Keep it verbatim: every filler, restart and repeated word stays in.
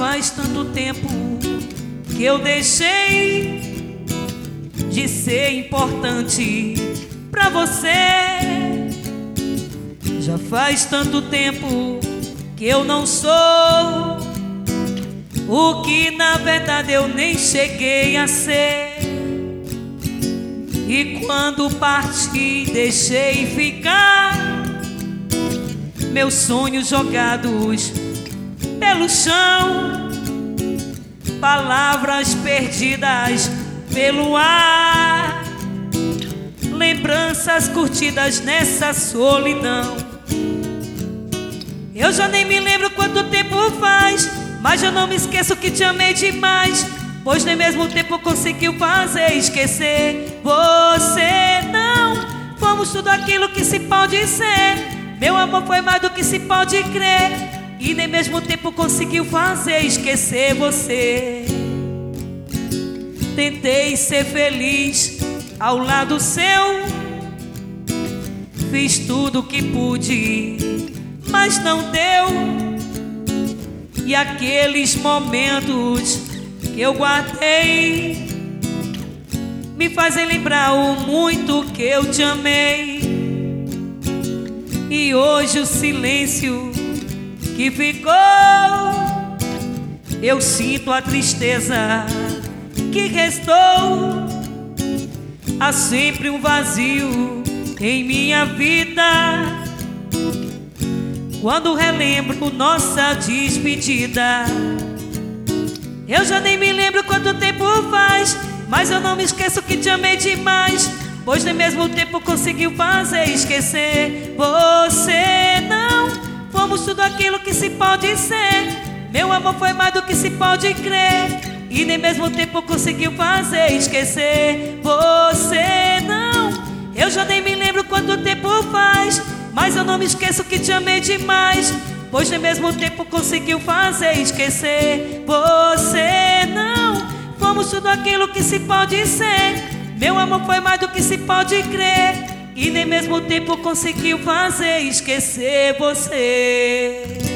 faz tanto tempo que eu deixei de ser importante pra você. Já faz tanto tempo que eu não sou o que na verdade eu nem cheguei a ser. E quando parti deixei ficar meus sonhos jogados pelo chão, palavras perdidas pelo ar, lembranças curtidas nessa solidão. Eu já nem me lembro quanto tempo faz, mas eu não me esqueço que te amei demais, pois nem mesmo o tempo conseguiu fazer esquecer. Você não fomos tudo aquilo que se pode ser. Meu amor foi mais do que se pode crer, e nem mesmo o tempo conseguiu fazer esquecer você. Tentei ser feliz ao lado seu, fiz tudo o que pude, mas não deu. E aqueles momentos que eu guardei me fazem lembrar o muito que eu te amei. E hoje o silêncio que ficou, eu sinto a tristeza que restou. Há sempre um vazio em minha vida quando relembro nossa despedida. Eu já nem me lembro quanto tempo faz, mas eu não me esqueço que te amei demais, pois nem mesmo o tempo conseguiu fazer esquecer. Você não fomos tudo aquilo que se pode ser. Meu amor foi mais do que se pode crer, e nem mesmo o tempo conseguiu fazer esquecer. Você não, eu já nem me lembro quanto tempo faz, mas eu não me esqueço que te amei demais, pois nem mesmo o tempo conseguiu fazer esquecer. Você não fomos tudo aquilo que se pode ser. Meu amor foi mais do que se pode crer, e nem mesmo o tempo conseguiu fazer esquecer você.